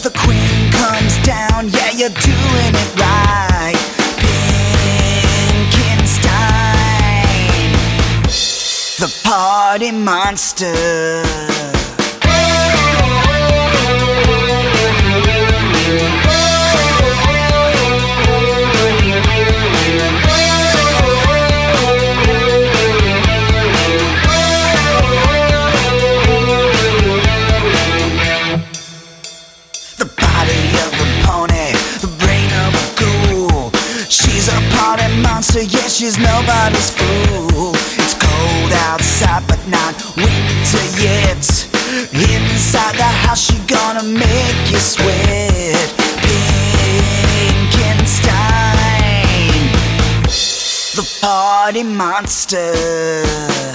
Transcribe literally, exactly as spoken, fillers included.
the queen comes down, yeah, you're doing it right. Pinkenstein, the party monster. Monster, yeah, she's nobody's fool. It's cold outside, but not winter yet. Inside the house, she gonna make you sweat. Pinkenstein, the party monster.